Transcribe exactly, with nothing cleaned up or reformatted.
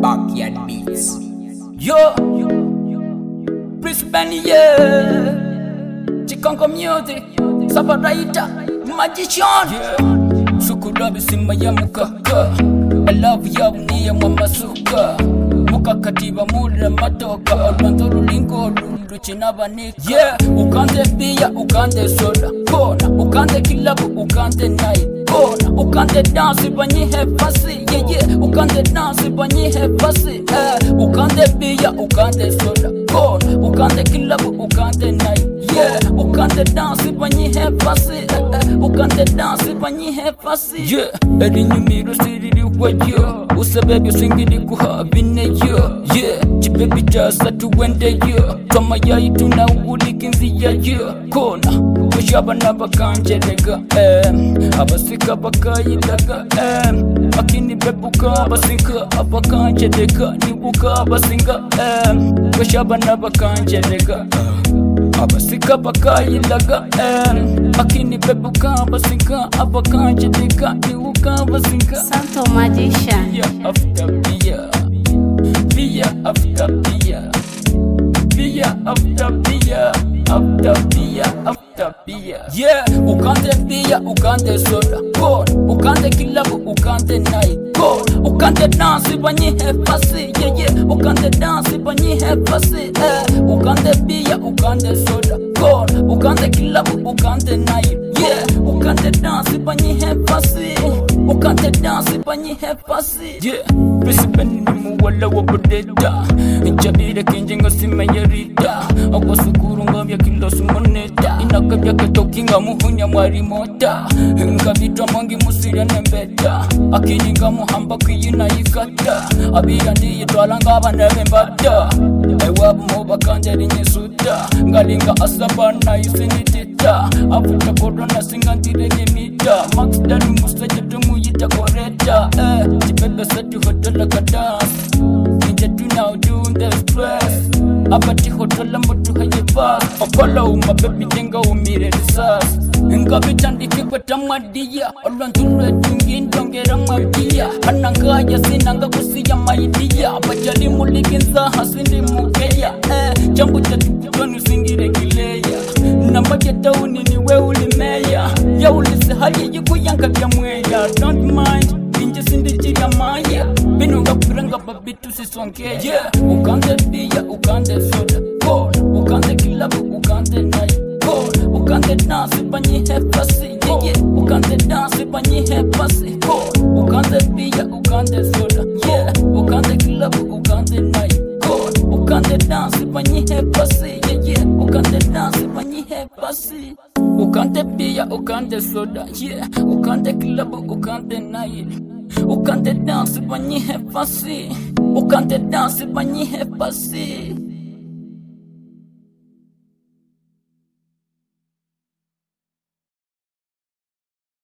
Backyard Beats. Yo, Brisbane, yeah. Chikonko Music, Sabaraita, Magician. Yeah, Sukurabi Sima Yamukaka. I love you, Nia Mamasuka. Mukakatiba Mura Matoka, Olantoro Lingo, Luchinaba. Yeah, Ukande Bia, Ukande Soda, Kona, Ukande Kilabu, Ukande Night. Kona, ukande dance banyi hefasi, yeah yeah. Ukande dance banyi hefasi, eh. Ukande bia, ukande soda. Kona, ukande kilabu, ukande night, yeah. Ukande dance banyi hefasi, eh eh. Ukande dance banyi hefasi, yeah. Eri nyumiru siriri wajo, usabebi swingiri kuhabine yo, yeah. Chipebi jasa tuwende yo, kama yai tuna ulikinzi ya yo. Kona, kushaba nabakanjerega, eh. Abasika bakayidaga, eh. Akini bebuka abasinka abakanjerega, nibuka abasinga, eh. Kushaba nabakanjerega, abasika bakayidaga, eh. Akini bebuka abasinka abakanjerega, nibuka abasinga. Santo Magician. Beer after beer, beer after beer, beer after beer, after beer after beer. Yeah, ukande beer, ukande soda, kona. Ukande kilabu, ukande night, kona. Ukande dance banyi hefasi, yeah yeah. Ukande dance banyi hefasi, eh. Ukande beer, ukande soda, kona. Ukande kilabu, ukande night, yeah. Ukande dance banyi hefasi, ukande dance banyi hefasi, yeah. Brisbane ni muwala wa bodeda, Njabire kinjinga simayarida. Akwa sukuru ngabya kilo sumoneta, inakabya ketokinga muhunya mwari mota. Ngabitwa mwangi musira nembeta, akininga muhamba kiyina yikata. Abira ndiye twala ngaba nebembata, ewabu moba kanjeri nyesuta. Ngalinga asabana isinitita, avuta korona singantire nyemita. Max danu mustaje tumuyita koreta, eh. Jibebe satu hotola kadas, ninja tu now doing the stress. Abati hotola mutu haye fast, okola uma baby jenga umire risas. Ngabita ndikikwe tamadiya, olwanzure tungi ndongera madia. Anangaya sinanga kusiya maidia, bajali mulikinza hasindi mukeya, eh. Jambu chatu kutonu singire kileya, nambaje tauni niwe ulimeya. Ya ulisi hali yikuyanga vya mweya, don't mind Inje sindi chiga maya, binu ngapuranga babitu siswankeya, yeah. Ukande bia, ukande soda, kona. Ukande kilabu, ukande night, kona. Ukande dance banyi hefasi, yeah yeah. Ukande dance banyi hefasi, kona. Ukande bia, ukande soda, yeah. Ukande kilabu, ukande night, kona. Ukande dance banyi hefasi, yeah yeah. Ukande dance banyi hefasi. Ukande bia, ukande soda, yeah. Ukande kilabu, ukande night. Ukande dance banyi hefasi, ukande dance banyi hefasi.